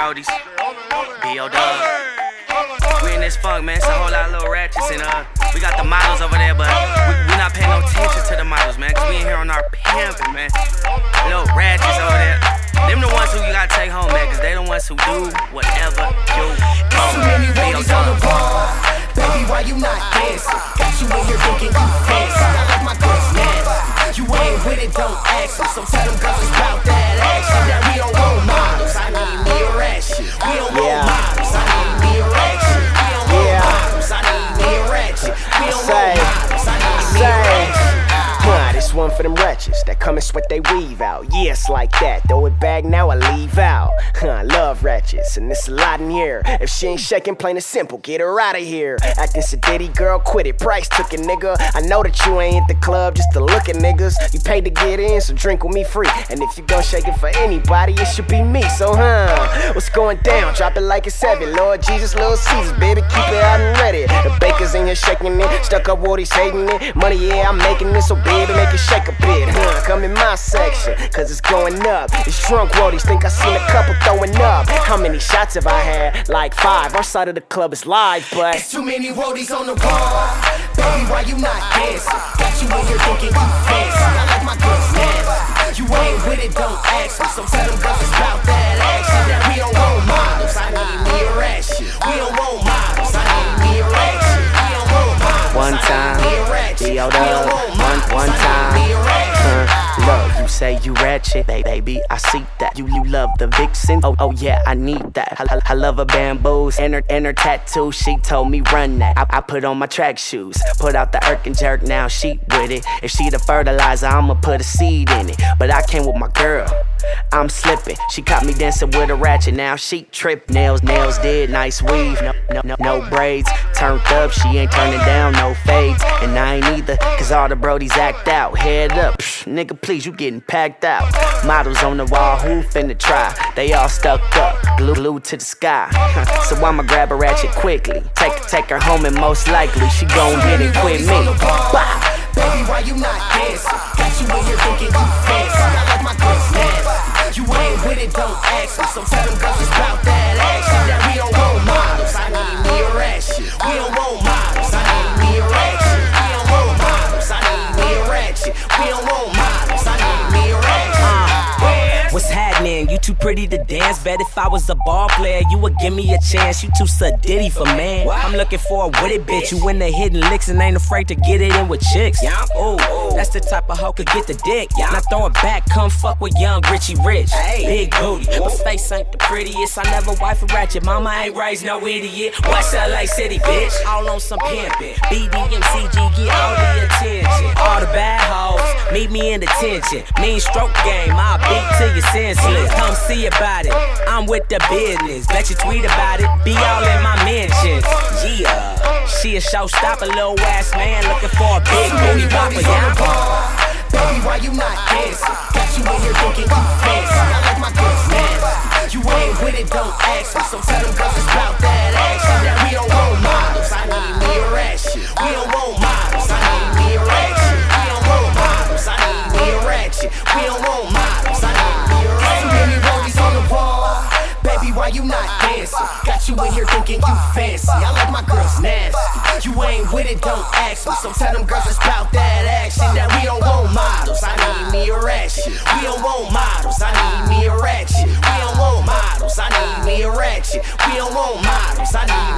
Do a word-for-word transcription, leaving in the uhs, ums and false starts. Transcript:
Brodies, B O Dub. We in this funk, man. It's a whole lot of little ratchets, and uh, we got the models over there, but we, we not paying no attention to the models, man, cause we in here on our pimping, man. Little ratchets over there. Them the ones who you gotta take home, man, cause they the ones who do whatever you want. Too many rollies on the wall. Baby, why you not dancing? Got you in here thinking you fancy. I like my girls nasty. You ain't with it, don't ask me. So tell them girls it's about that action. That we don't want models. I need me a ratchet. We don't want models. I need me a ratchet. We don't want models. I need me a ratchet. We don't want models. I need me a ratchet. Nah, this one for them wretches that come and sweat they weave out. Yeah, it's like that. Throw it back now, I leave out. Huh, love ratchets, and it's a lot in here. If she ain't shaking, plain and simple, get her out of here. Acting sedity, girl, quit it. Price took it, nigga. I know that you ain't at the club just to look at niggas. You paid to get in, so drink with me free. And if you gon' shake it for anybody, it should be me. So, huh, what's going down? Drop it like it's heavy. Lord Jesus, Little Caesars, baby, keep it out and ready. The bakers in here shaking it, stuck up what he's hating it. Money, yeah, I'm making it, so baby, make it shake a bit, huh? Come in my section, cause it's going up. It's drunk roadies, think I seen a couple throwing up. How many shots have I had? Like five. Our side of the club is live, but it's too many roadies on the wall. Baby, why you not dancing? Got you in here thinking you fancy. I like my girls nasty. You ain't with it, don't ask me. So tell them girls it's about that action. That we don't want models. I need me a ratchet. We don't want models. I need me a ratchet. We don't want models. One time, B O Dub. One, one time. Uh, look, you say you ratchet, baby, I see that. You you love the vixen, oh oh yeah, I need that. I, I, I love her bamboos and her, and her tattoo. She told me run that. I, I put on my track shoes, put out the irk and jerk. Now she with it. If she the fertilizer, I'ma put a seed in it. But I came with my girl, I'm slipping. She caught me dancing with a ratchet. Now she trip. Nails, nails did, nice weave. No, no, no, no braids. Turned up, she ain't turning down, no fades. And I ain't either, cause all the brodies act out. Head up, psh, nigga, please, you getting packed out. Models on the wall, who finna try? They all stuck up, glue, glued to the sky. So I'ma grab a ratchet quickly. Take, take her home and most likely she gon' get it with me. Bah! Baby, why you not dancing? Got you in here thinking you fancy. I like my girls nasty. You ain't with it, don't ask me. So tell them girls it's about that action. That we don't want models. I need me a ratchet. We don't want models. I need me a ratchet. We don't want models. I need me a ratchet. We don't want models. I need me a ratchet. Uh, what's happening? You too pretty to dance. Bet if I was a ball player, you would give me a chance. You too sedity for man. I'm looking for a witty bitch. You in the hidden licks and ain't afraid to get it in with chicks. Ooh, that's the type of hoe could get the dick. Now throw it back, come fuck with young Richie Rich. Big booty, but face ain't the prettiest. I never wife a ratchet. Mama ain't raised no idiot. West L A City, bitch. All on some pimpin'. B D M C G get all the attention. All the bad hoes meet me in detention. Mean stroke game, I'll beat till you're senseless. Come see about it. I'm with the business. Bet you tweet about it. Be all in my mentions. Yeah, she a showstopper, little ass man looking for a big booty popper. Yeah. Baby, why you not dancing? Got you in here thinking you fancy. I like my girls nasty. You ain't with it, don't ask me. So tell them girls it's about that action. That we don't want models. I need me a ratchet. We don't want models. I need me a ratchet. We don't want models. I need me a ratchet. We don't want models. I need me a ratchet. Too many rollies on the wall. Baby, why you not dancing? Got you in here thinking you fancy. I like my girls nasty. You ain't with it, don't ask me. So tell them girls it's about that action. That we don't want models. I need me a ratchet. We don't want models. I need me a ratchet. We don't want models. I need me a ratchet. We don't want models. I need